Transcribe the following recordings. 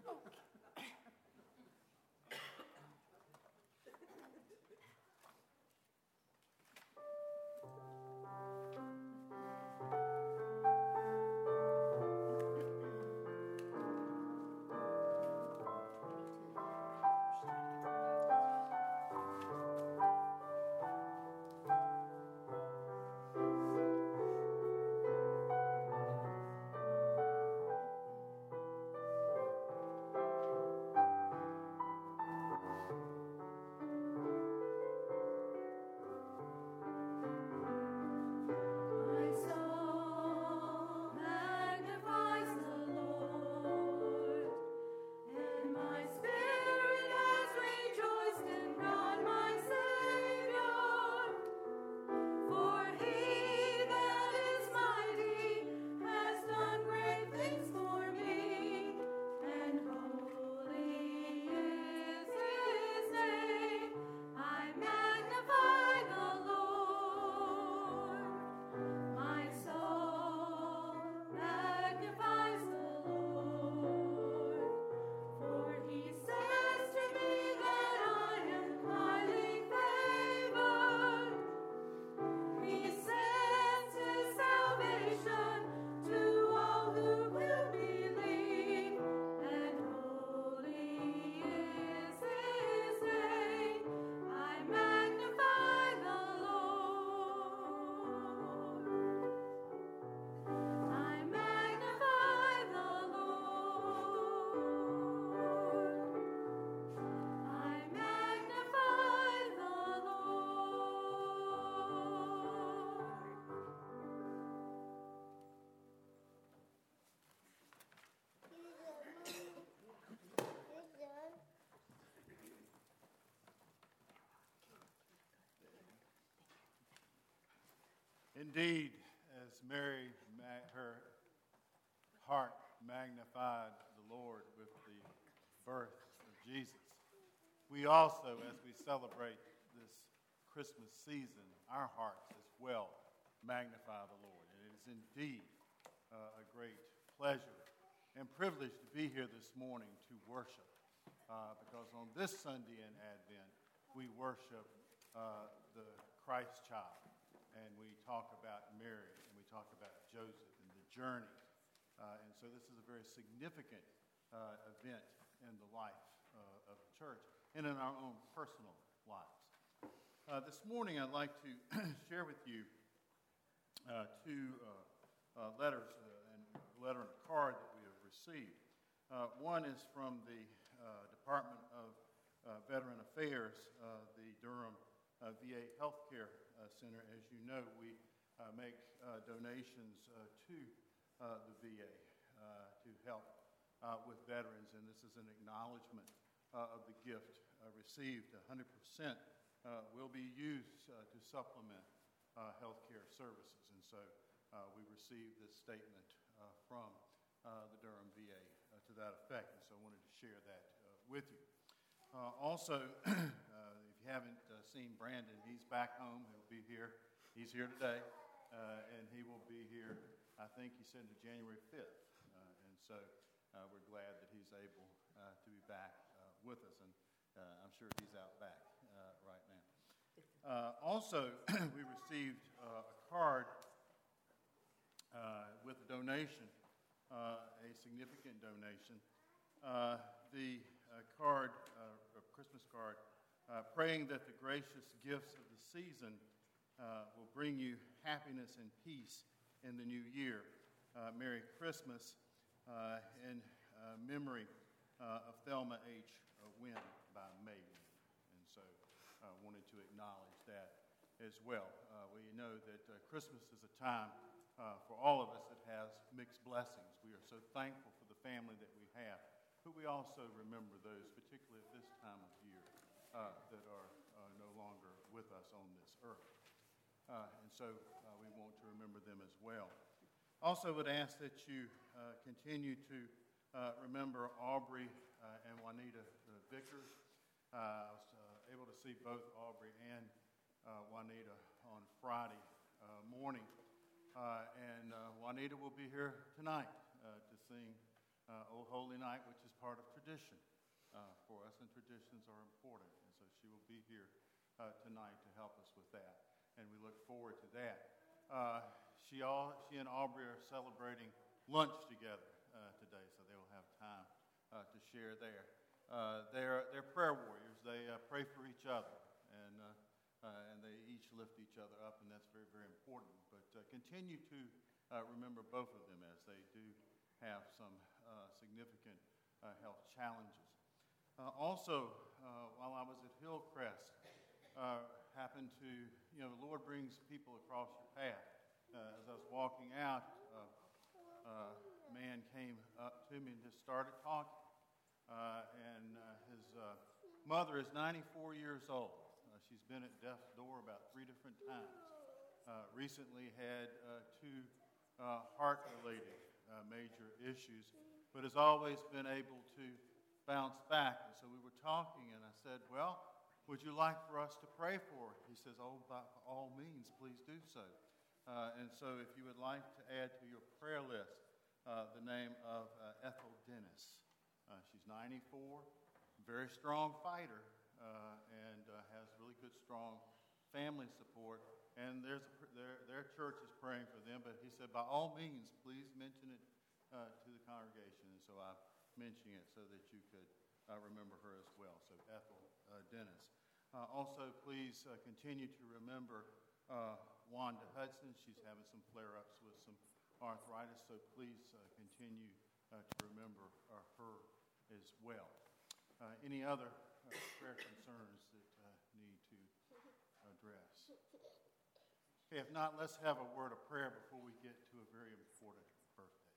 Indeed, as Mary, her heart magnified the Lord with the birth of Jesus, we also, as we celebrate this Christmas season, our hearts as well magnify the Lord. And it is indeed a great pleasure and privilege to be here this morning to worship, because on this Sunday in Advent, we worship the Christ child. And we talk about Mary, and we talk about Joseph and the journey. And so this is a very significant event in the life of the church and in our own personal lives. This morning I'd like to share with you two letters, and a letter and a card that we have received. One is from the Department of Veteran Affairs, the Durham VA Healthcare Center. As you know, we make donations to the VA to help with veterans, and this is an acknowledgement of the gift received. 100% will be used to supplement health care services, and so we received this statement from the Durham VA to that effect, and so I wanted to share that with you. Also, if you haven't seen Brandon, he's back home. He'll be here. He's here today, and he will be here, I think he said, on January 5th. And so we're glad that he's able to be back with us, and I'm sure he's out back right now. Also, we received a card with a donation, a significant donation. The card, a Christmas card, praying that the gracious gifts of the season will bring you happiness and peace in the new year. Merry Christmas, in memory of Thelma H. Wynn by Maiden. And so I wanted to acknowledge that as well. We know that Christmas is a time for all of us that has mixed blessings. We are so thankful for the family that we have, but we also remember those, particularly at this time of year, that are no longer with us on this earth. And so we want to remember them as well. Also would ask that you continue to remember Aubrey and Juanita Vickers. I was able to see both Aubrey and Juanita on Friday morning. And Juanita will be here tonight to sing Old Holy Night, which is part of tradition for us, and traditions are important. And so she will be here tonight to help us with that, and we look forward to that. She and Aubrey are celebrating lunch together today, so they will have time to share there. They're prayer warriors. They pray for each other, and they each lift each other up, and that's very, very important. But continue to remember both of them as they do have some significant health challenges. Also, while I was at Hillcrest, happened to, the Lord brings people across your path. As I was walking out, a man came up to me and just started talking. And his mother is 94 years old. She's been at death's door about 3 different times. Recently had 2 heart-related major issues, but has always been able to bounce back. And so we were talking, and I said, well, would you like for us to pray for her? He says, oh, by all means, please do so. And so if you would like to add to your prayer list the name of Ethel Dennis. She's 94, very strong fighter, and has really good, strong family support. And their church is praying for them, but he said, by all means, please mention it to the congregation. And so I'm mentioning it so that you could remember her as well. So Ethel Dennis. Also, please continue to remember Wanda Hudson. She's having some flare-ups with some arthritis, so please continue to remember her as well. Any other prayer concerns that need to address? Okay, if not, let's have a word of prayer before we get to a very important birthday.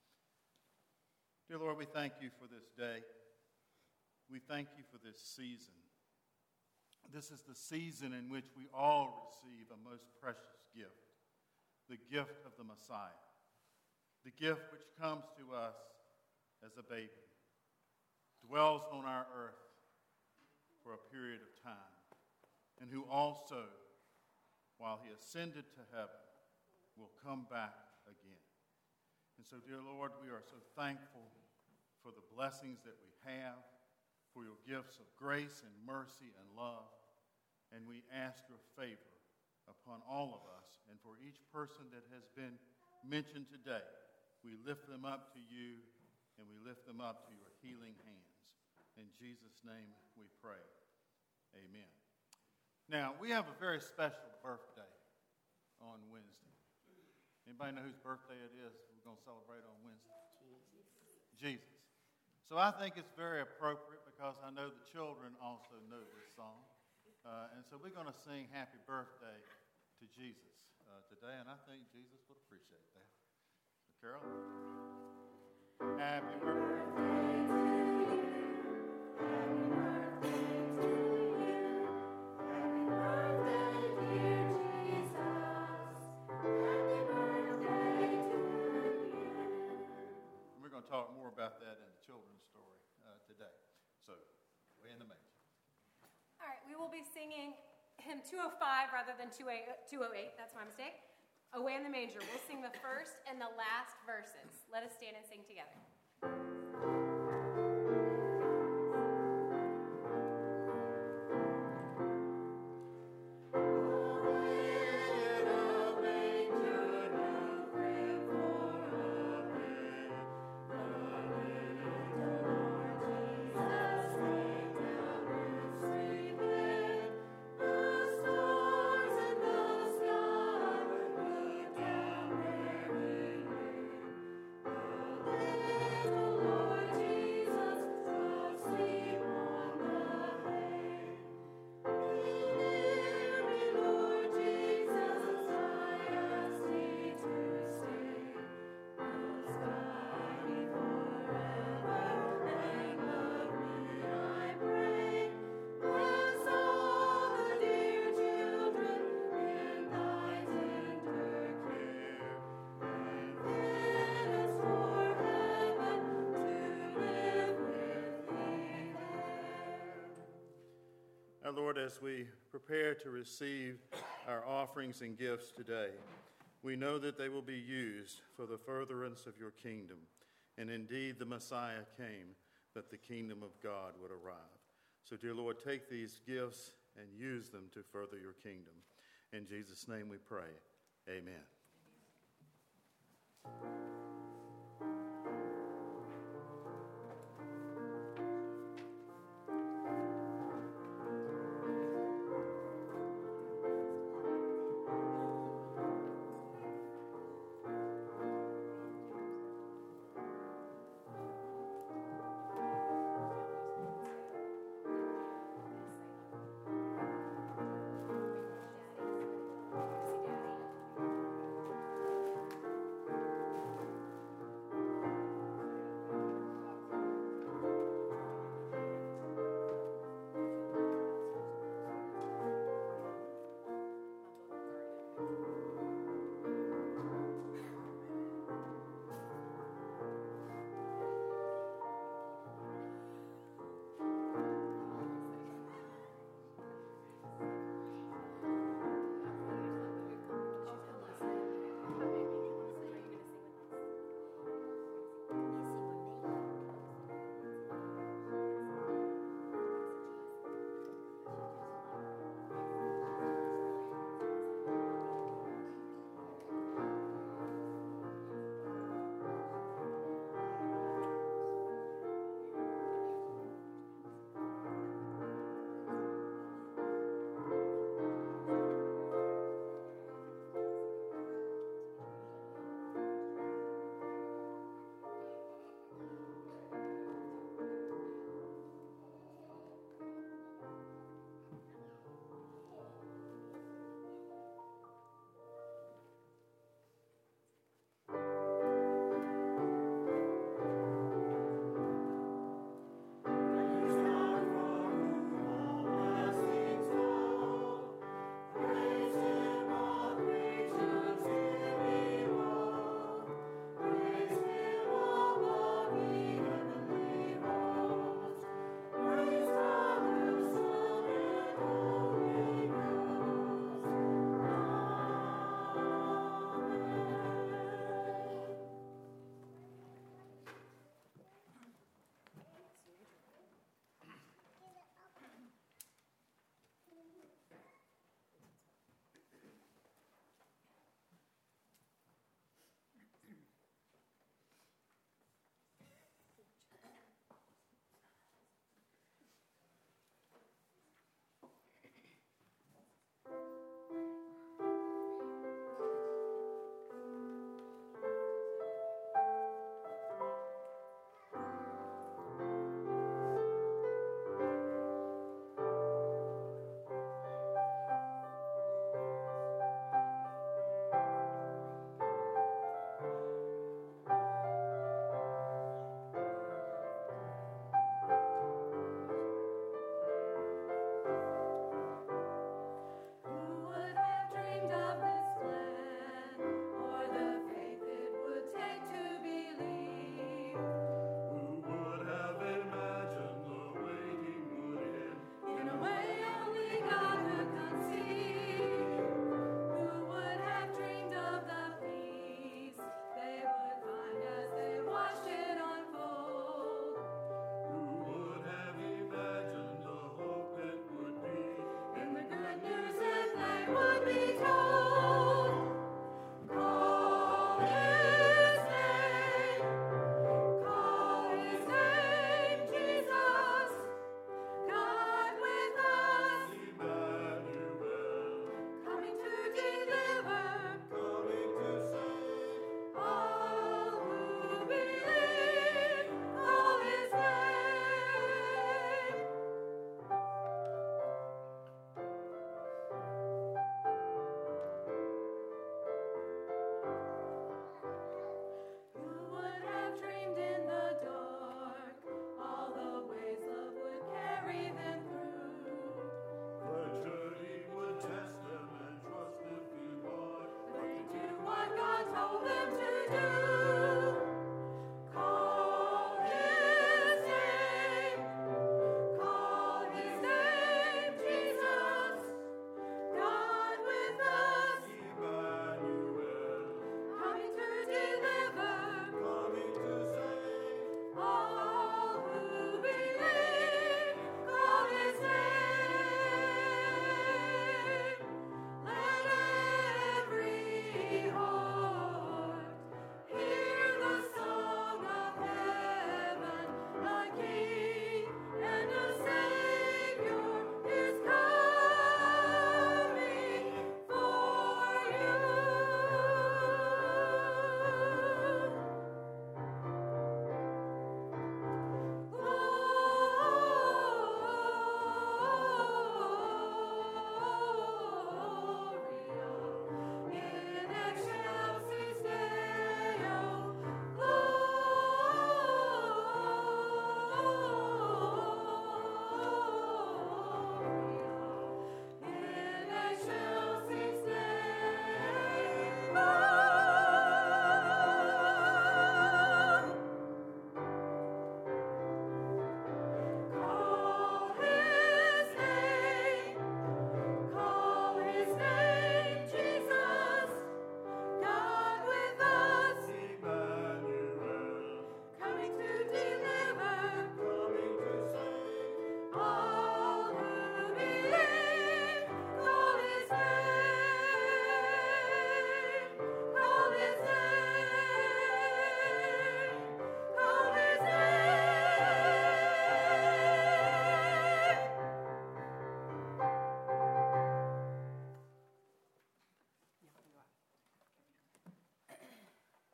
Dear Lord, we thank you for this day. We thank you for this season. This is the season in which we all receive a most precious gift, the gift of the Messiah, the gift which comes to us as a baby, dwells on our earth for a period of time, and who also, while he ascended to heaven, will come back again. And so, dear Lord, we are so thankful for the blessings that we have, for your gifts of grace and mercy and love, and we ask your favor upon all of us, and for each person that has been mentioned today, we lift them up to you, and we lift them up to your healing hands. In Jesus' name we pray. Amen. Now, we have a very special birthday on Wednesday. Anybody know whose birthday it is we're going to celebrate on Wednesday? Jesus. So I think it's very appropriate because I know the children also know this song. And so we're going to sing Happy Birthday to Jesus today, and I think Jesus would appreciate that. So Carol, happy birthday to you. Happy birthday to you. Happy birthday, dear Jesus. Happy birthday to you. We're going to talk more about that in the children's story today. So, way in the manger. All right, we will be singing hymn 205 rather than 208. That's my mistake. Away in the Manger. We'll sing the first and the last verses. Let us stand and sing together. Our Lord, as we prepare to receive our offerings and gifts today, we know that they will be used for the furtherance of your kingdom. And indeed, the Messiah came that the kingdom of God would arrive. So, dear Lord, take these gifts and use them to further your kingdom. In Jesus' name we pray. Amen.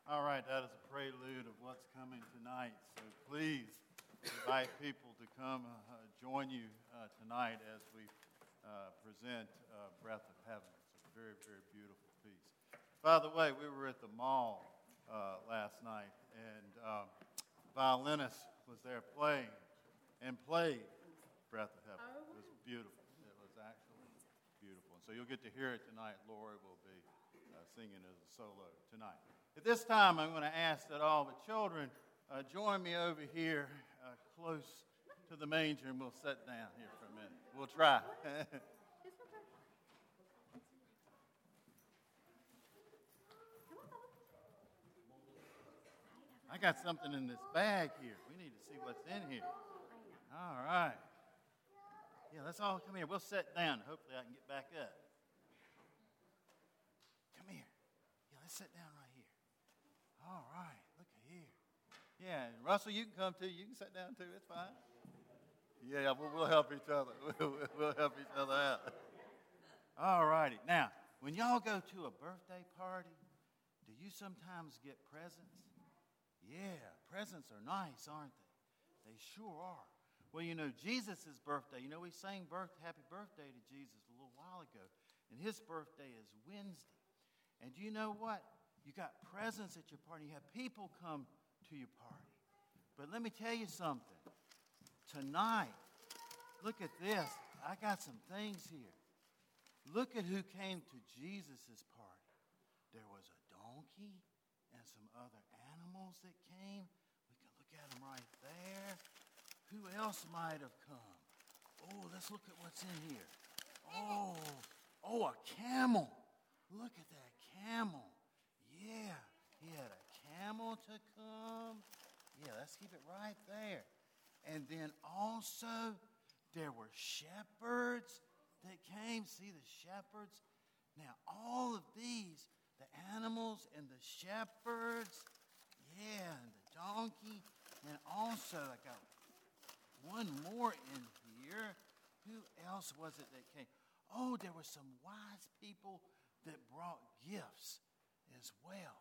All right, that is a prelude of what's coming tonight. So please invite people to come join you tonight as we present Breath of Heaven. It's a very, very beautiful piece. By the way, we were at the mall last night, and violinist was there playing and played Breath of Heaven. It was beautiful. It was actually beautiful. So you'll get to hear it tonight. Lori will be singing as a solo tonight. At this time, I'm going to ask that all the children join me over here close to the manger, and we'll sit down here for a minute. We'll try. I got something in this bag here. We need to see what's in here. All right. Yeah, let's all come here. We'll sit down. Hopefully I can get back up. Come here. Yeah, let's sit down right here. All right. Look at here. Yeah, and Russell, you can come too. You can sit down too. It's fine. Yeah, we'll help each other. We'll help each other out. All righty. Now, when y'all go to a birthday party, do you sometimes get presents? Yeah, presents are nice, aren't they? They sure are. Well, you know, Jesus' birthday, we sang Happy Birthday to Jesus a little while ago, and his birthday is Wednesday. And do you know what? You got presents at your party. You have people come to your party. But let me tell you something. Tonight, look at this. I got some things here. Look at who came to Jesus' party. There was a donkey and some other animals that came. We can look at them right there. Who else might have come? Oh, let's look at what's in here. Oh, a camel. Look at that camel. Yeah, he had a camel to come. Yeah, let's keep it right there. And then also, there were shepherds that came. See the shepherds? Now, all of these, the animals and the shepherds, yeah, and the donkey, and also I got one more in here. Who else was it that came? Oh, there were some wise people that brought gifts as well.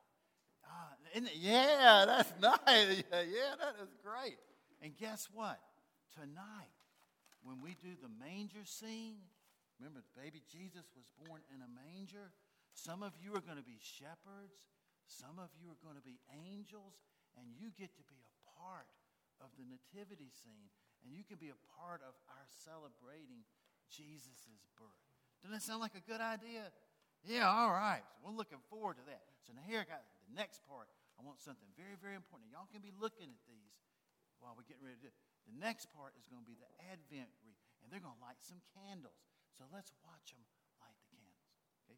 Yeah, that's nice. Yeah, that is great. And guess what? Tonight, when we do the manger scene, remember the baby Jesus was born in a manger. Some of you are going to be shepherds. Some of you are going to be angels. And you get to be a part of the nativity scene. And you can be a part of our celebrating Jesus' birth. Doesn't that sound like a good idea? Yeah, all right. So we're looking forward to that. So now here I got the next part. I want something very, very important. Now, y'all can be looking at these while we're getting ready to do it. The next part is going to be the Advent wreath. And they're going to light some candles. So let's watch them light the candles. Okay?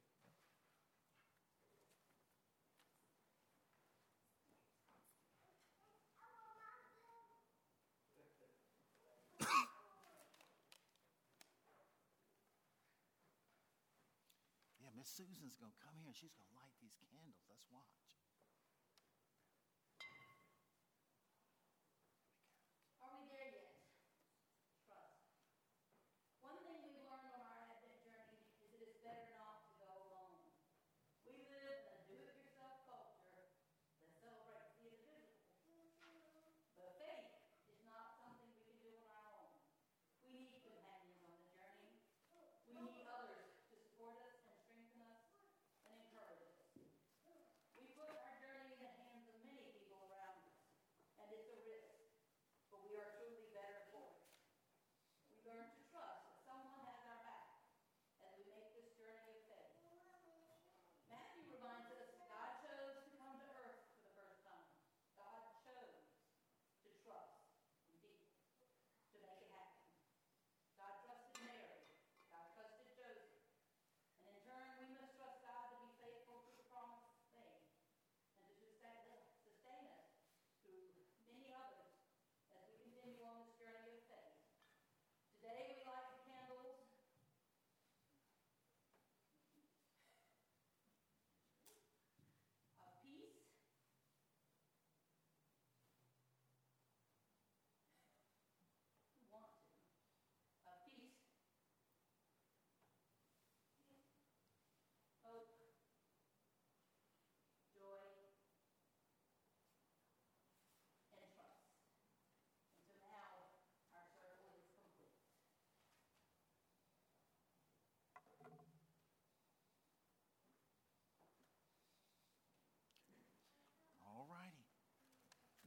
Yeah, Miss Susan's going to come here and she's going to light these candles. Let's watch.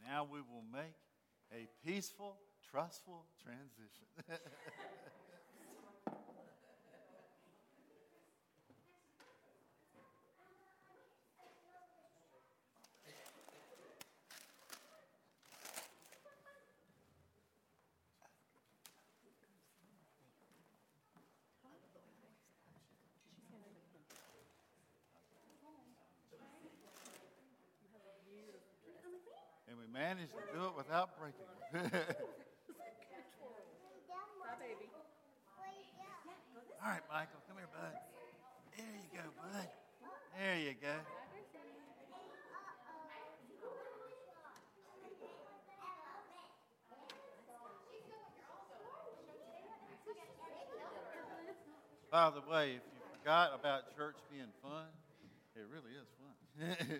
now we will make a peaceful, trustful transition. And we managed to do it without breaking it. Bye, baby. All right, Michael, come here, bud. There you go, bud. There you go. By the way, if you forgot about church being fun, it really is fun.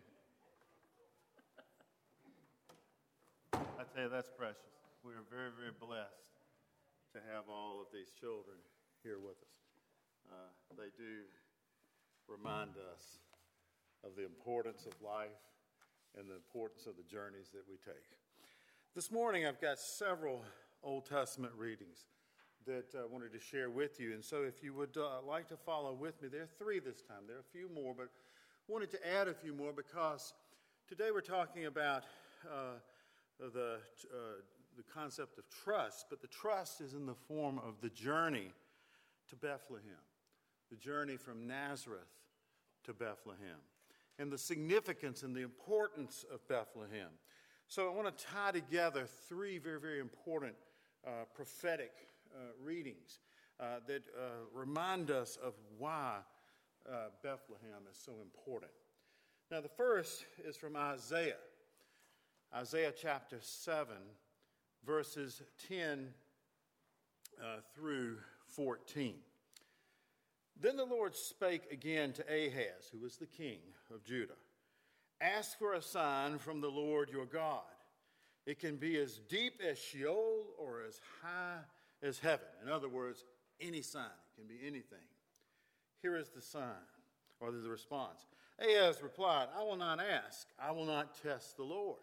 I tell you, that's precious. We are very, very blessed to have all of these children here with us. They do remind us of the importance of life and the importance of the journeys that we take. This morning, I've got several Old Testament readings that I wanted to share with you. And so if you would like to follow with me, there are 3 this time. There are a few more, but wanted to add a few more because today we're talking about the concept of trust, but the trust is in the form of the journey to Bethlehem, the journey from Nazareth to Bethlehem, and the significance and the importance of Bethlehem. So I want to tie together 3 very, very important prophetic readings that remind us of why Bethlehem is so important. Now, the first is from Isaiah chapter 7, verses 10 through 14. Then the Lord spake again to Ahaz, who was the king of Judah. Ask for a sign from the Lord your God. It can be as deep as Sheol or as high as heaven. In other words, any sign. It can be anything. Here is the sign, or the response. Ahaz replied, I will not ask. I will not test the Lord.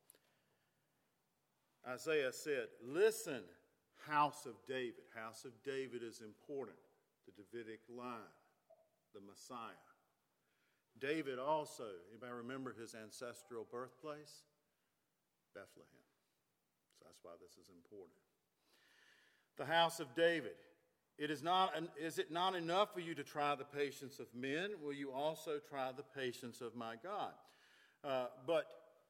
Isaiah said, listen, house of David. House of David is important. The Davidic line, the Messiah. David also, anybody remember his ancestral birthplace? Bethlehem. So that's why this is important. The house of David. Is it not enough for you to try the patience of men? Will you also try the patience of my God? But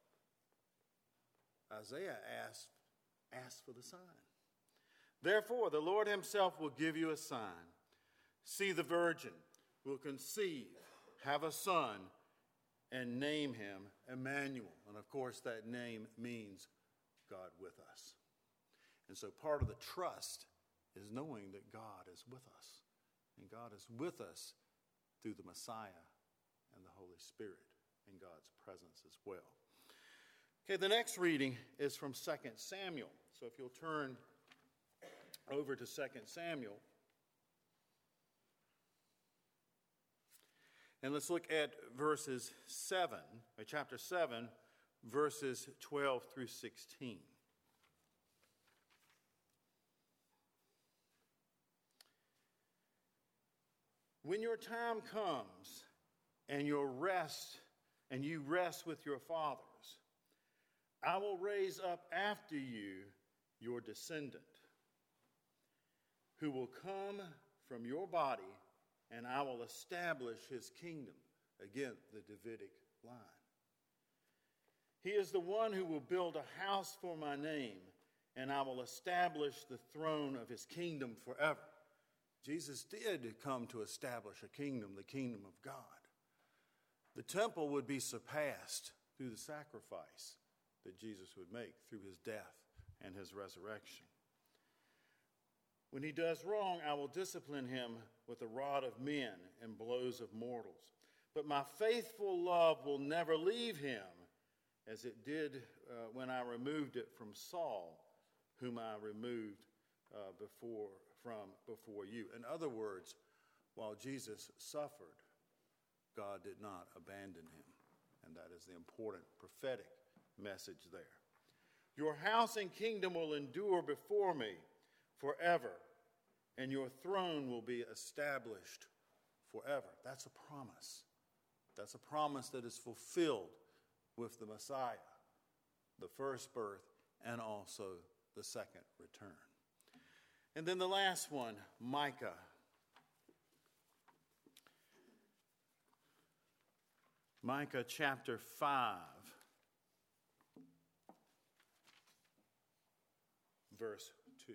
Isaiah asked for the sign. Therefore, the Lord himself will give you a sign. See, the virgin will conceive, have a son, and name him Emmanuel. And of course, that name means God with us. And so part of the trust is knowing that God is with us. And God is with us through the Messiah and the Holy Spirit in God's presence as well. Okay, the next reading is from 2 Samuel. So if you'll turn over to 2 Samuel. And let's look at chapter 7, verses 12 through 16. When your time comes and you rest with your fathers, I will raise up after you your descendant, who will come from your body, and I will establish his kingdom. Again, the Davidic line. He is the one who will build a house for my name, and I will establish the throne of his kingdom forever. Jesus did come to establish a kingdom, the kingdom of God. The temple would be surpassed through the sacrifice that Jesus would make through his death and his resurrection. When he does wrong, I will discipline him with the rod of men and blows of mortals. But my faithful love will never leave him, as it did when I removed it from Saul, whom I removed before you. In other words, while Jesus suffered, God did not abandon him. And that is the important prophetic message there. Your house and kingdom will endure before me forever, and your throne will be established forever. That's a promise. That's a promise that is fulfilled with the Messiah, the first birth, and also the second return. And then the last one, Micah. Micah chapter 5, verse 2.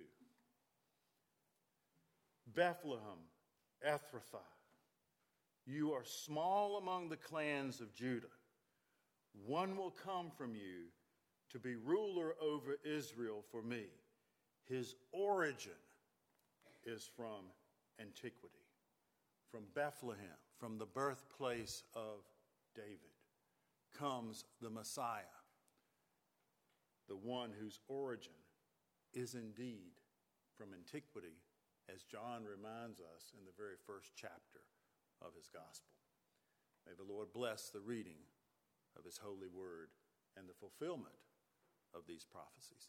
Bethlehem, Ephrathah, you are small among the clans of Judah. One will come from you to be ruler over Israel for me. His origin is from antiquity, from Bethlehem, from the birthplace of David, comes the Messiah, the one whose origin is indeed from antiquity, as John reminds us in the very first chapter of his gospel. May the Lord bless the reading of his holy word and the fulfillment of these prophecies.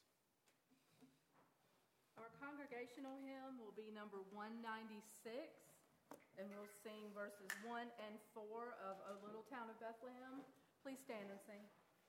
Our congregational hymn will be number 196, and we'll sing verses 1 and 4 of O Little Town of Bethlehem. Please stand and sing.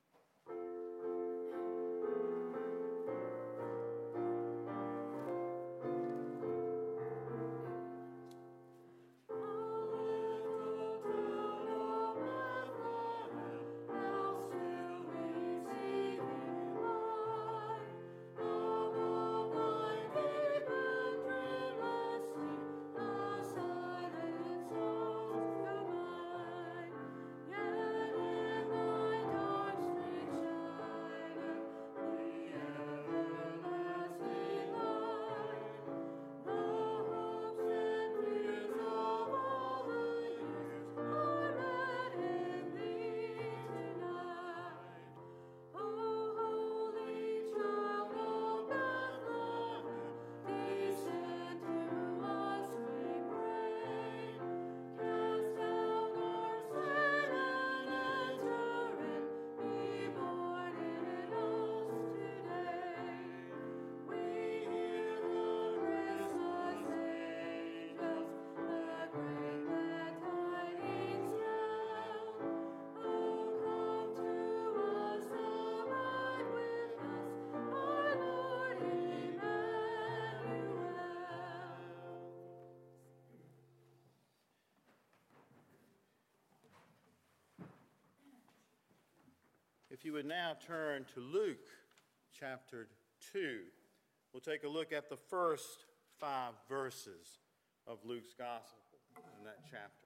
If you would now turn to Luke chapter 2, we'll take a look at the first 5 verses of Luke's gospel in that chapter.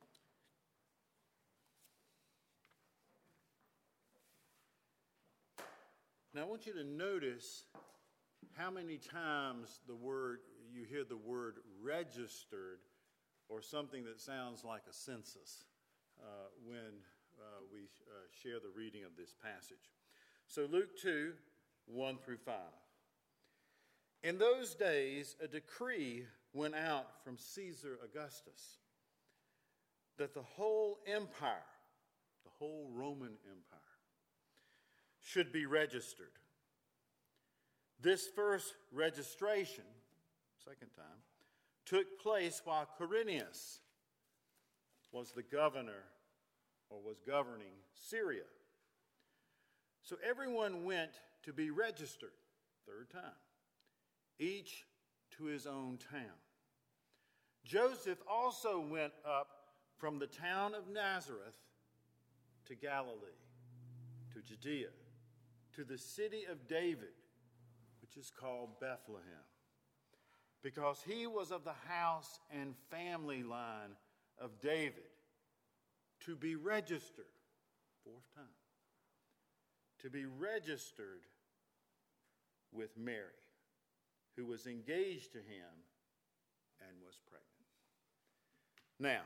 Now I want you to notice how many times you hear the word registered or something that sounds like a census when we share the reading of this passage. So Luke 2, 1 through 5. In those days, a decree went out from Caesar Augustus that the whole empire, the whole Roman Empire, should be registered. This first registration, second time, took place while Quirinius was the governor or was governing Syria. So everyone went to be registered, third time, each to his own town. Joseph also went up from the town of Nazareth to Galilee, to Judea, to the city of David, which is called Bethlehem, because he was of the house and family line of David, to be registered, fourth time, to be registered with Mary, who was engaged to him and was pregnant. Now,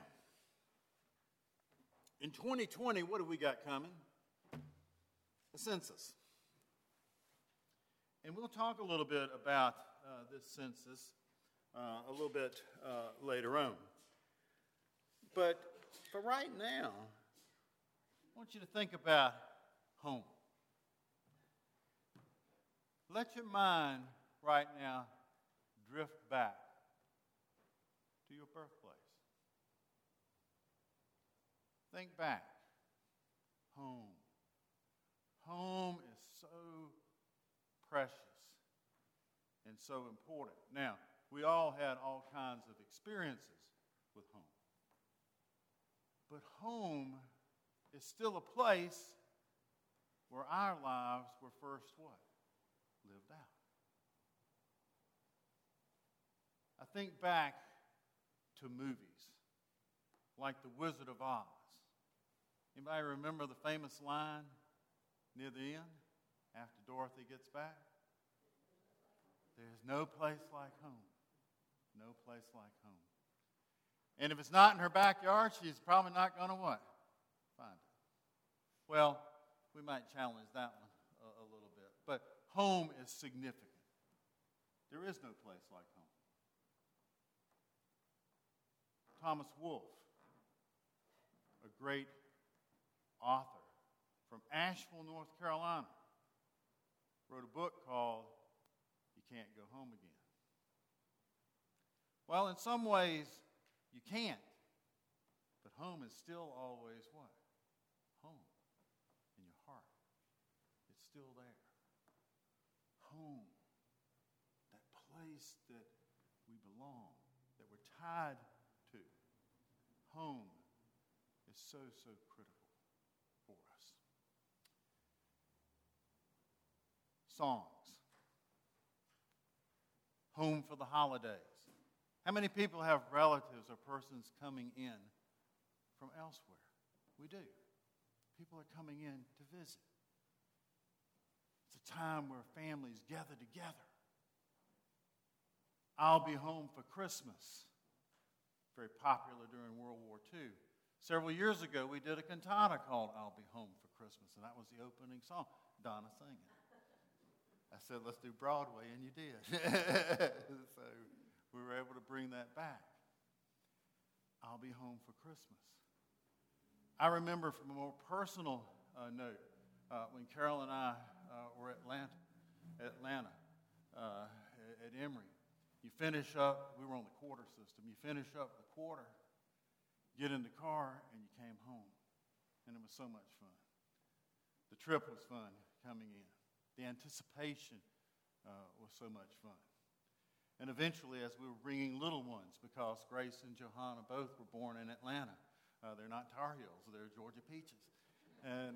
in 2020, what have we got coming? The census. And we'll talk a little bit about this census a little bit later on. But for right now, I want you to think about home. let your mind right now drift back to your birthplace. Think back. Home. Home is so precious and so important. Now, we all had all kinds of experiences with home. But home is still a place where our lives were first what? Lived out. I think back to movies like The Wizard of Oz. Anybody remember the famous line near the end after Dorothy gets back? There's no place like home. No place like home. And if it's not in her backyard, she's probably not going to what? Find it. Well, we might challenge that one a little bit. But home is significant. There is no place like home. Thomas Wolfe, a great author from Asheville, North Carolina, wrote a book called You Can't Go Home Again. Well, in some ways, you can't. But home is still always what? Home. In your heart. It's still there. Home. That place that we belong, that we're tied to. Home is so, so critical for us. Songs. Home for the holidays. How many people have relatives or persons coming in from elsewhere? We do. People are coming in to visit. It's a time where families gather together. I'll Be Home for Christmas. Very popular during World War II. Several years ago, we did a cantata called I'll Be Home for Christmas, and that was the opening song. Donna sang it. I said, let's do Broadway, and you did. So we were able to bring that back. I'll Be Home for Christmas. I remember from a more personal note, when Carol and I were at Atlanta at Emory. You finish up, we were on the quarter system. You finish up the quarter, get in the car, and you came home. And it was so much fun. The trip was fun coming in. The anticipation was so much fun. And eventually, as we were bringing little ones, because Grace and Johanna both were born in Atlanta. They're not Tar Heels, they're Georgia Peaches. And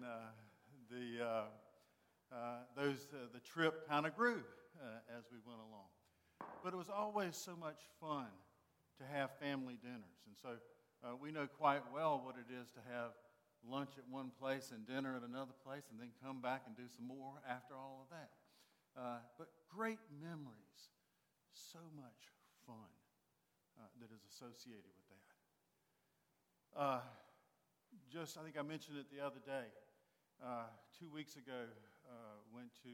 the trip kind of grew as we went along. But it was always so much fun to have family dinners. And so we know quite well what it is to have lunch at one place and dinner at another place and then come back and do some more after all of that. But great memories, so much fun that is associated with that. I think I mentioned it the other day. 2 weeks ago, went to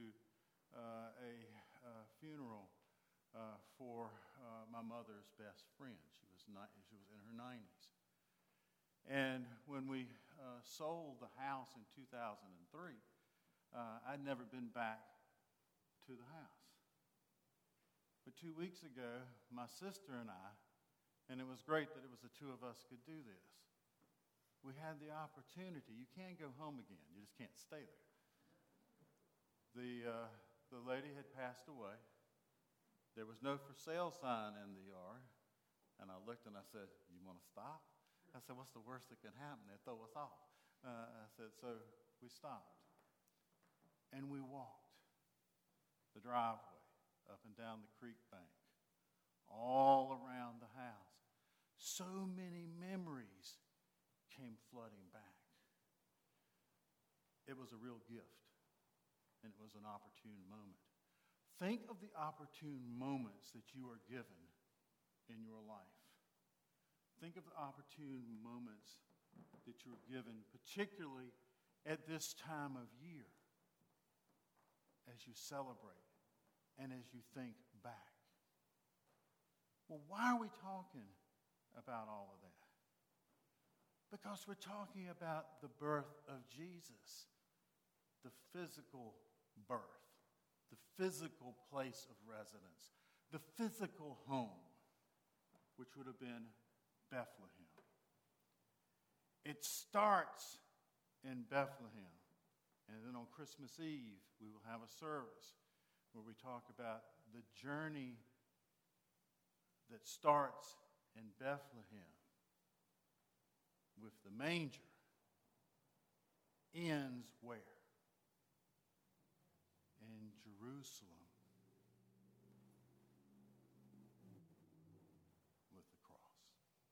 a funeral for my mother's best friend. She was in her 90s. And when we sold the house in 2003, I'd never been back to the house. But 2 weeks ago, my sister and I, and it was great that it was the two of us could do this, we had the opportunity. You can go home again. You just can't stay there. The lady had passed away. There was no for sale sign in the yard. And I looked and I said, you want to stop? I said, what's the worst that can happen? They'll throw us off. I said, so we stopped. And we walked the driveway up and down the creek bank, all around the house. So many memories came flooding back. It was a real gift, and it was an opportune moment. Think of the opportune moments that you are given in your life. Think of the opportune moments that you're given, particularly at this time of year, as you celebrate and as you think back. Well, why are we talking about all of that? Because we're talking about the birth of Jesus, the physical birth, the physical place of residence, the physical home, which would have been Bethlehem. It starts in Bethlehem. And then on Christmas Eve, we will have a service where we talk about the journey that starts in Bethlehem with the manger, ends where? In Jerusalem with the cross.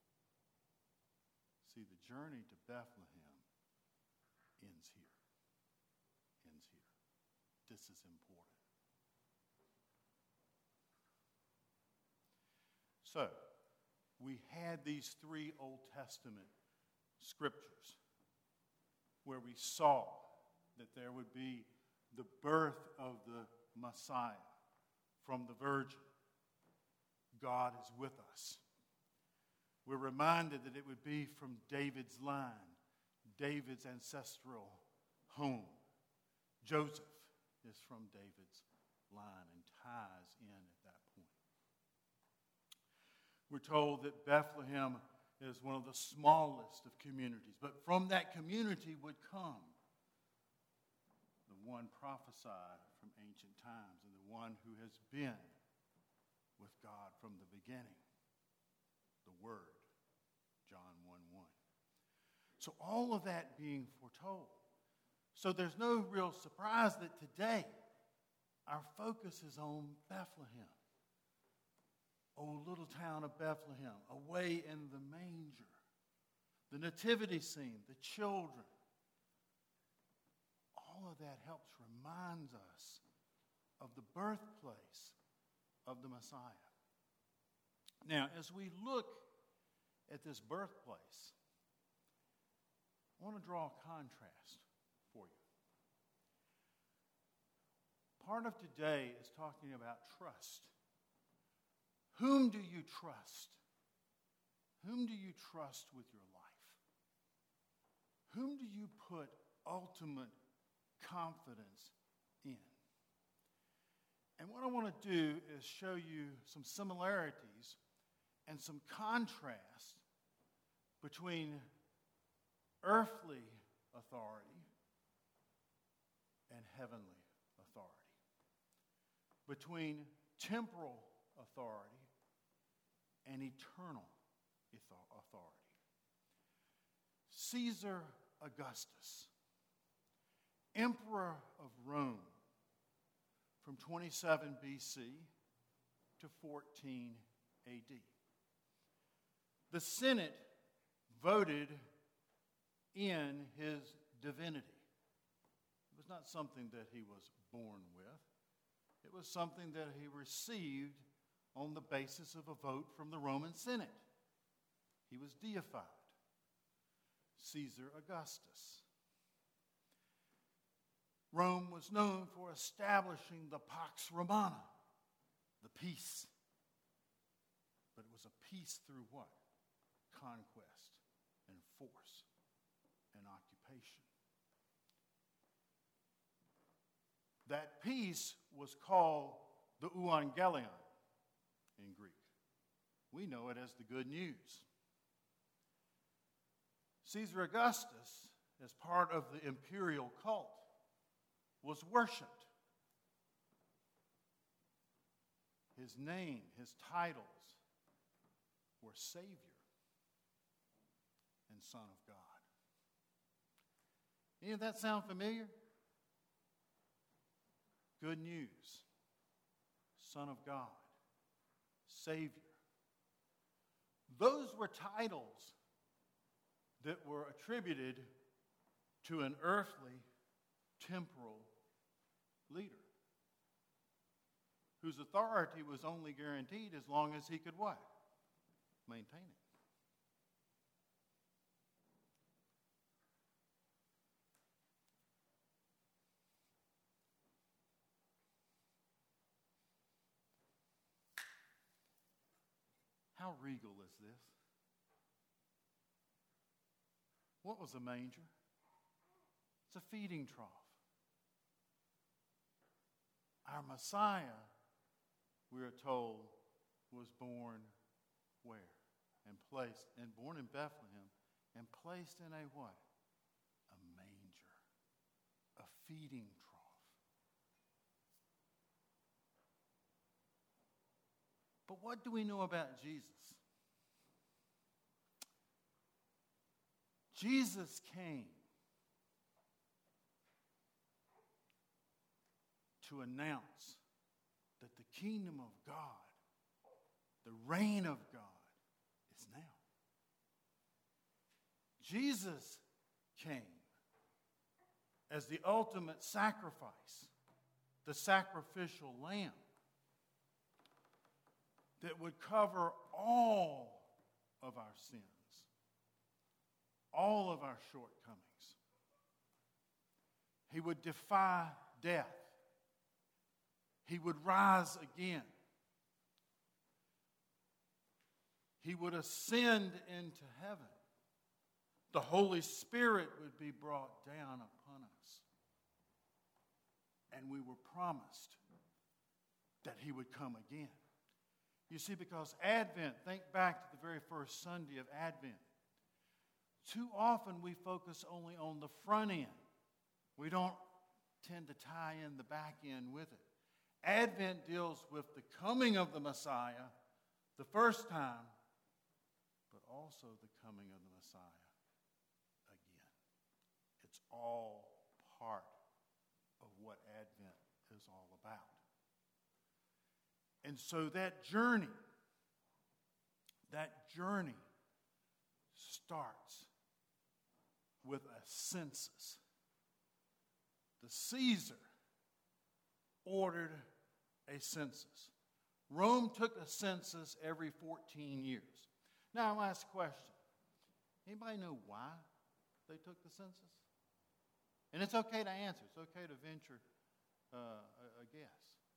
See, the journey to Bethlehem ends here. Ends here. This is important. So, we had these 3 Old Testament scriptures where we saw that there would be the birth of the Messiah from the Virgin. God is with us. We're reminded that it would be from David's line, David's ancestral home. Joseph is from David's line and ties in at that point. We're told that Bethlehem is one of the smallest of communities, but from that community would come the one prophesied from ancient times and the one who has been with God from the beginning, the Word, John 1:1. So all of that being foretold. So there's no real surprise that today our focus is on Bethlehem. Oh, little town of Bethlehem, away in the manger, the nativity scene, the children. All of that helps remind us of the birthplace of the Messiah. Now, as we look at this birthplace, I want to draw a contrast for you. Part of today is talking about trust. Whom do you trust? Whom do you trust with your life? Whom do you put ultimate confidence in? And what I want to do is show you some similarities and some contrast between earthly authority and heavenly authority, between temporal authority and eternal authority. Caesar Augustus, Emperor of Rome from 27 BC to 14 AD. The Senate voted in his divinity. It was not something that he was born with. It was something that he received on the basis of a vote from the Roman Senate. He was deified. Caesar Augustus. Rome was known for establishing the Pax Romana, the peace. But it was a peace through what? Conquest and force and occupation. That peace was called the euangelion in Greek. We know it as the good news. Caesar Augustus, as part of the imperial cult, was worshipped. His name, his titles were Savior and Son of God. Any of that sound familiar? Good news, Son of God, Savior. Those were titles that were attributed to an earthly, temporal leader whose authority was only guaranteed as long as he could what? Maintain it. How regal is this? What was a manger? It's a feeding trough. Our Messiah, we are told, was born where? Born in Bethlehem, and placed in a what? A manger, a feeding trough. But what do we know about Jesus? Jesus came to announce that the kingdom of God, the reign of God, is now. Jesus came as the ultimate sacrifice, the sacrificial lamb that would cover all of our sins, all of our shortcomings. He would defy death. He would rise again. He would ascend into heaven. The Holy Spirit would be brought down upon us. And we were promised that He would come again. You see, because Advent, think back to the very first Sunday of Advent. Too often we focus only on the front end. We don't tend to tie in the back end with it. Advent deals with the coming of the Messiah the first time, but also the coming of the Messiah again. It's all part of what Advent is all about. And so that journey starts with a census. The Caesar ordered a census. Rome took a census every 14 years. Now I'll ask a question. Anybody know why they took the census? And it's okay to answer. It's okay to venture a guess.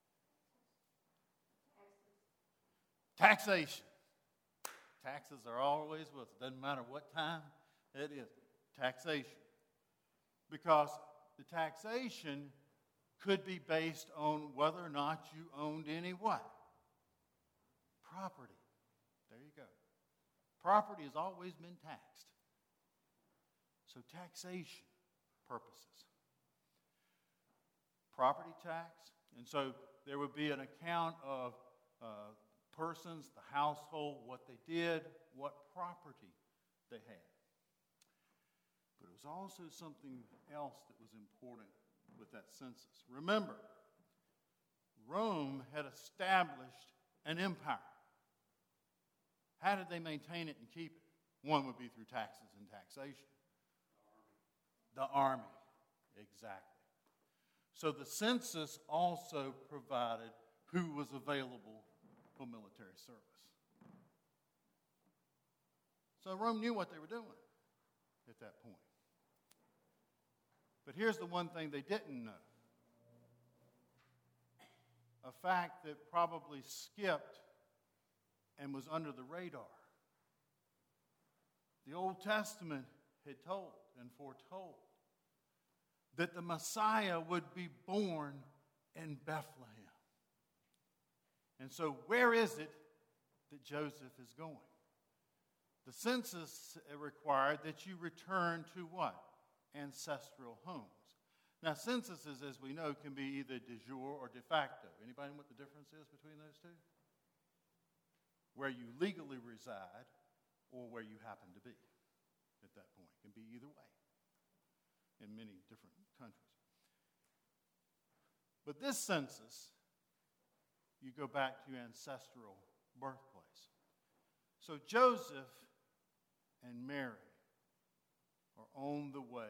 Taxation. Taxes are always with us. Doesn't matter what time it is. Taxation. Because the taxation could be based on whether or not you owned any what? Property. There you go. Property has always been taxed. So taxation purposes. Property tax. And so there would be an account of persons, the household, what they did, what property they had. But it was also something else that was important with that census. Remember, Rome had established an empire. How did they maintain it and keep it? One would be through taxes and taxation. The army. Exactly. So the census also provided who was available for military service. So Rome knew what they were doing at that point. But here's the one thing they didn't know. A fact that probably skipped and was under the radar. The Old Testament had told and foretold that the Messiah would be born in Bethlehem. And so where is it that Joseph is going? The census required that you return to what? Ancestral homes. Now, censuses, as we know, can be either de jure or de facto. Anybody know what the difference is between those two? Where you legally reside or where you happen to be at that point. It can be either way in many different countries. But this census, you go back to your ancestral birthplace. So Joseph and Mary are on the way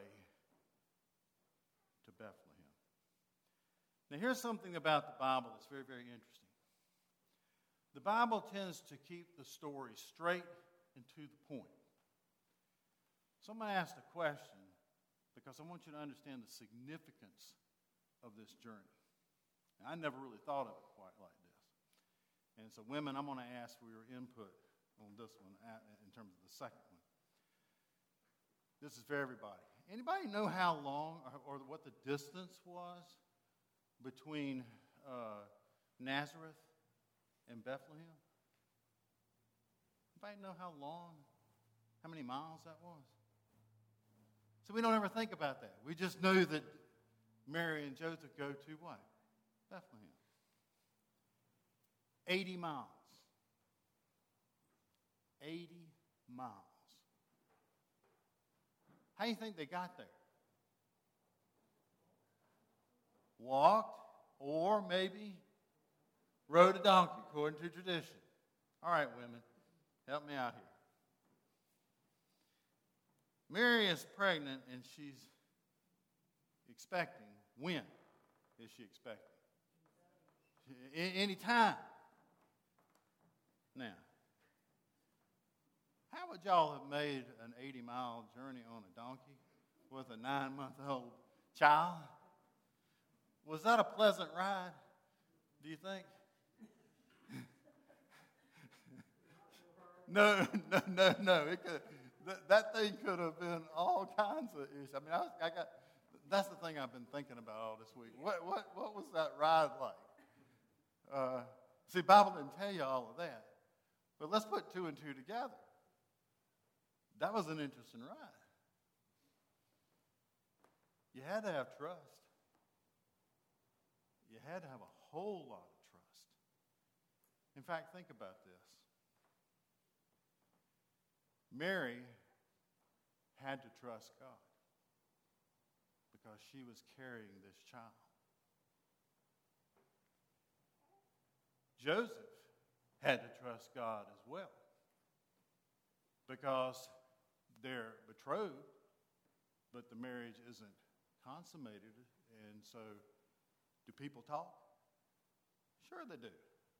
to Bethlehem. Now here's something about the Bible that's very, very interesting. The Bible tends to keep the story straight and to the point. So I'm going to ask the question because I want you to understand the significance of this journey. And I never really thought of it quite like this. And so women, I'm going to ask for your input on this one in terms of the second one. This is for everybody. Anybody know how long or what the distance was between Nazareth and Bethlehem? Anybody know how many miles that was? So we don't ever think about that. We just know that Mary and Joseph go to what? Bethlehem. 80 miles. 80 miles. How do you think they got there? Walked, or maybe rode a donkey, according to tradition. All right, women, help me out here. Mary is pregnant, and she's expecting. When is she expecting? Any time. Now, how would y'all have made an 80-mile journey on a donkey with a 9-month-old child? Was that a pleasant ride, do you think? No. It could, that thing could have been all kinds of issues. I mean, that's the thing I've been thinking about all this week. What was that ride like? See, the Bible didn't tell you all of that. But let's put 2 and 2 together. That was an interesting ride. You had to have trust. You had to have a whole lot of trust. In fact, think about this. Mary had to trust God because she was carrying this child. Joseph had to trust God as well because they're betrothed, but the marriage isn't consummated, and so do people talk? Sure they do.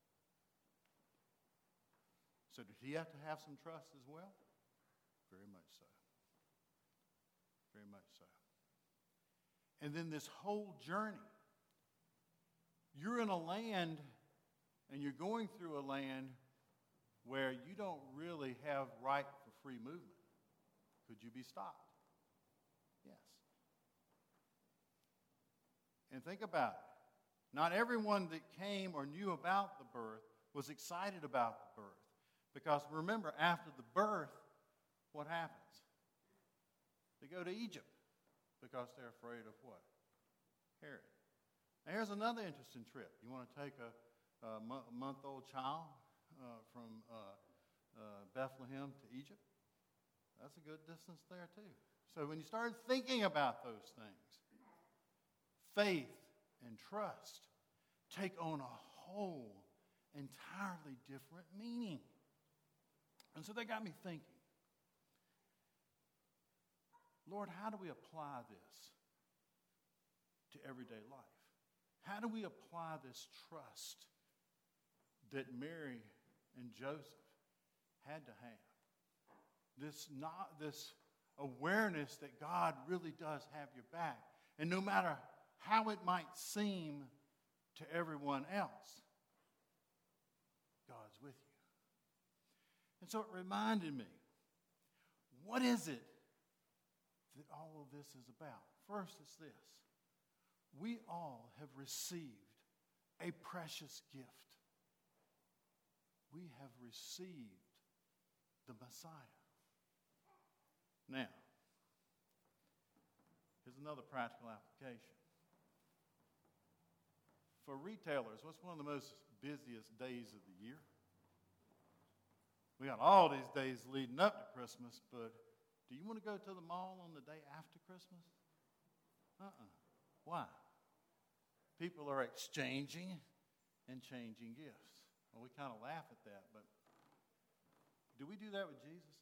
So did he have to have some trust as well? Very much so. Very much so. And then this whole journey, you're in a land, and you're going through a land where you don't really have right for free movement. Could you be stopped? Yes. And think about it. Not everyone that came or knew about the birth was excited about the birth. Because remember, after the birth, what happens? They go to Egypt because they're afraid of what? Herod. Now here's another interesting trip. You want to take a month-old child from Bethlehem to Egypt? That's a good distance there too. So when you start thinking about those things, faith and trust take on a whole, entirely different meaning. And so that got me thinking, Lord, how do we apply this to everyday life? How do we apply this trust that Mary and Joseph had to have? This awareness that God really does have your back. And no matter how it might seem to everyone else, God's with you. And so it reminded me, what is it that all of this is about? First, it's this. We all have received a precious gift. We have received the Messiah. Now, here's another practical application. For retailers, what's one of the most busiest days of the year? We got all these days leading up to Christmas, but do you want to go to the mall on the day after Christmas? Why? People are exchanging and changing gifts. Well, we kind of laugh at that, but do we do that with Jesus?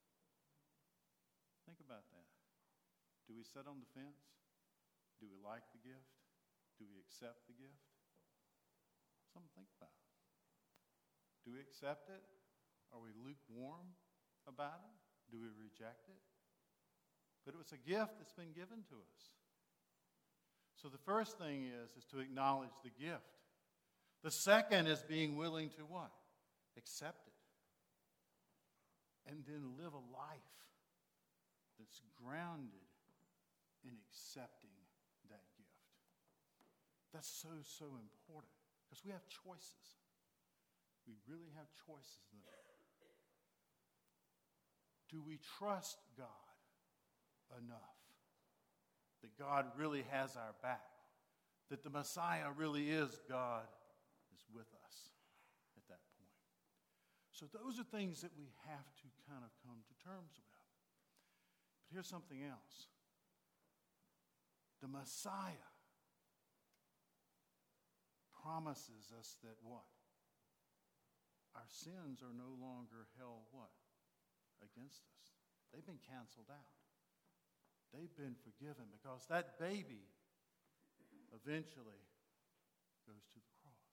Think about that. Do we sit on the fence? Do we like the gift? Do we accept the gift? Something to think about. Do we accept it? Are we lukewarm about it? Do we reject it? But it was a gift that's been given to us. So the first thing is to acknowledge the gift. The second is being willing to what? Accept it. And then live a life that's grounded in accepting that gift. That's so important because we have choices. We really have choices in it. Do we trust God enough that God really has our back? That the Messiah really is God is with us at that point. So those are things that we have to kind of come to terms with. But here's something else. The Messiah promises us that what? Our sins are no longer held what? Against us. They've been canceled out. They've been forgiven because that baby eventually goes to the cross.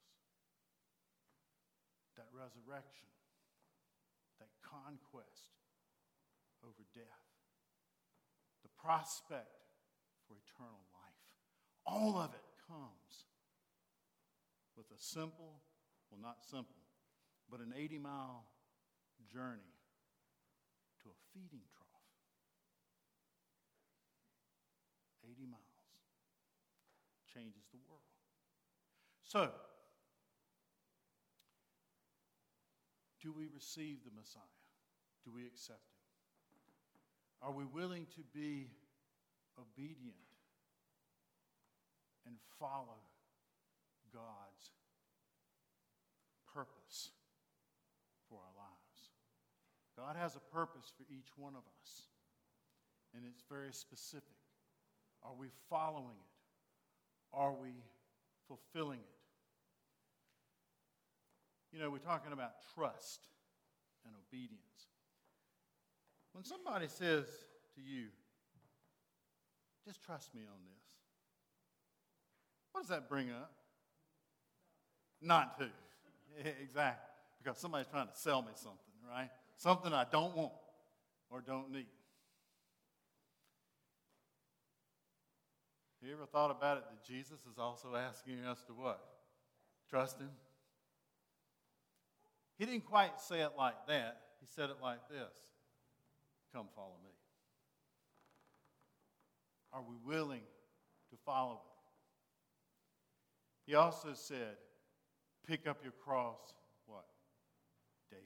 That resurrection, that conquest over death, the prospect for eternal life, all of it comes with a simple, well, not simple, but an 80-mile journey to a feeding trough. 80 miles changes the world. So, do we receive the Messiah? Do we accept him? Are we willing to be obedient and follow God's purpose for our lives? God has a purpose for each one of us, and it's very specific. Are we following it? Are we fulfilling it? You know, we're talking about trust and obedience. When somebody says to you, just trust me on this, what does that bring up? Not to. Exactly. Because somebody's trying to sell me something, right? Something I don't want or don't need. You ever thought about it that Jesus is also asking us to what? Trust him? He didn't quite say it like that. He said it like this. Come follow me. Are we willing to follow him? He also said, pick up your cross, what? Daily.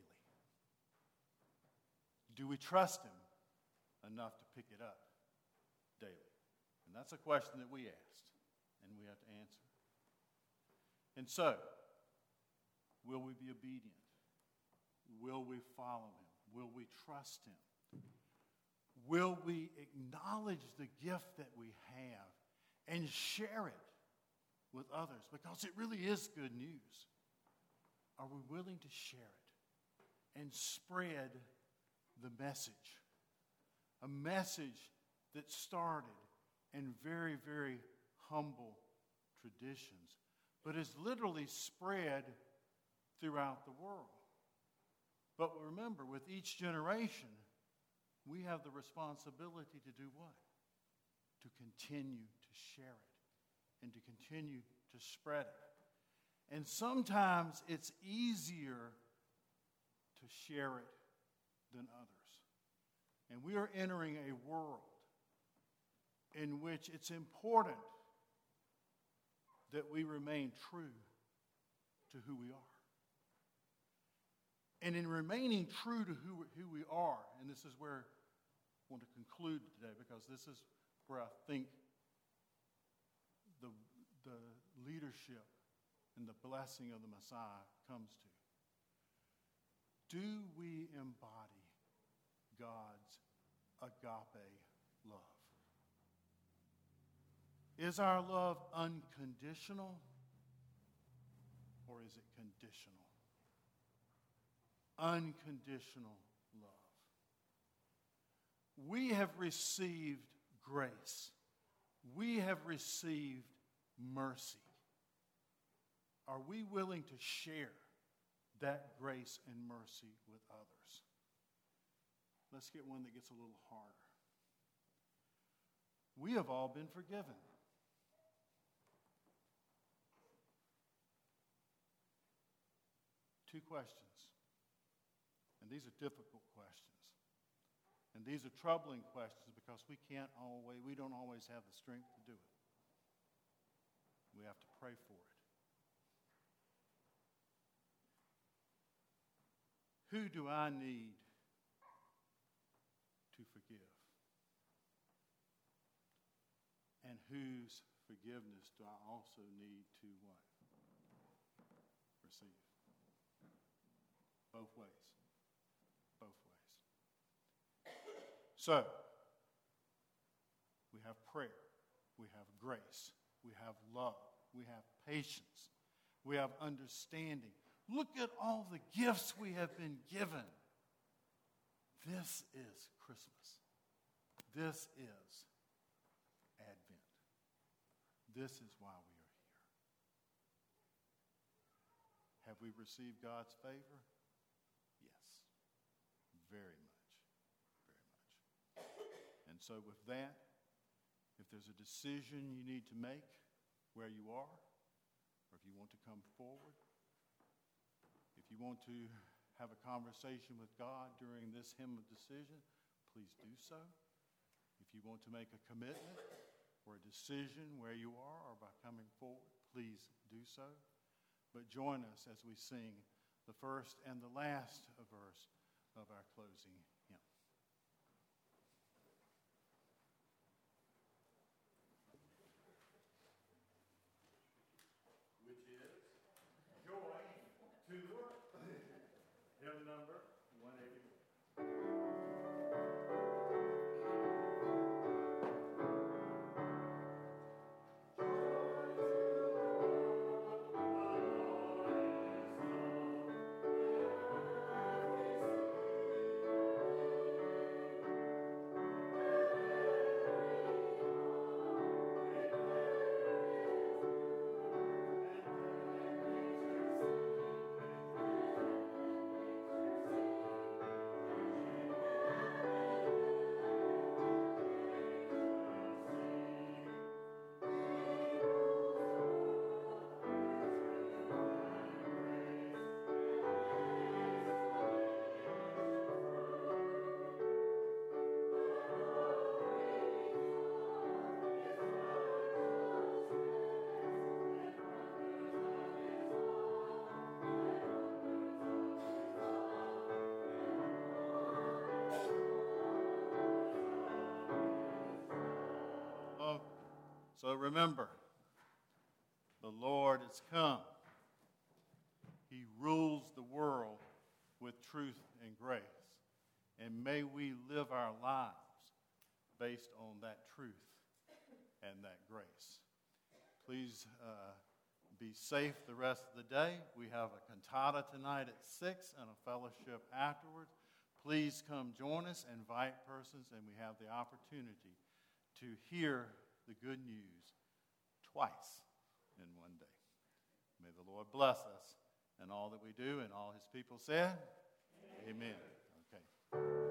Do we trust him enough to pick it up daily? And that's a question that we asked, and we have to answer. And so, will we be obedient? Will we follow him? Will we trust him? Will we acknowledge the gift that we have and share it with others? Because it really is good news. Are we willing to share it and spread the message? A message that started in very, very humble traditions, but is literally spread throughout the world. But remember, with each generation, we have the responsibility to do what? To continue to share it and to continue to spread it. And sometimes it's easier to share it than others. And we are entering a world in which it's important that we remain true to who we are. And in remaining true to who we are, and this is where I want to conclude today, because this is where I think the leadership and the blessing of the Messiah comes to. Do we embody God's agape love? Is our love unconditional, or is it conditional? Unconditional love. We have received grace. We have received mercy. Are we willing to share that grace and mercy with others? Let's get one that gets a little harder. We have all been forgiven. Two questions. And these are difficult questions. And these are troubling questions because we don't always have the strength to do it. We have to pray for it. Who do I need to forgive? And whose forgiveness do I also need to what? Receive. Both ways. Both ways. So, we have prayer. We have grace. We have love. We have patience. We have understanding. Look at all the gifts we have been given. This is Christmas. This is Advent. This is why we are here. Have we received God's favor? Yes. Very much. Very much. And so with that, if there's a decision you need to make where you are, or if you want to come forward, if you want to have a conversation with God during this hymn of decision, please do so. If you want to make a commitment or a decision where you are or by coming forward, please do so. But join us as we sing the first and the last verse of our closing hymn. Which is Joy to the World. Hymn number 181. So remember, the Lord has come. He rules the world with truth and grace. And may we live our lives based on that truth and that grace. Please be safe the rest of the day. We have a cantata tonight at 6 and a fellowship afterwards. Please come join us, invite persons, and we have the opportunity to hear the good news twice in one day. May the Lord bless us and all that we do, and all his people said, Amen. Okay.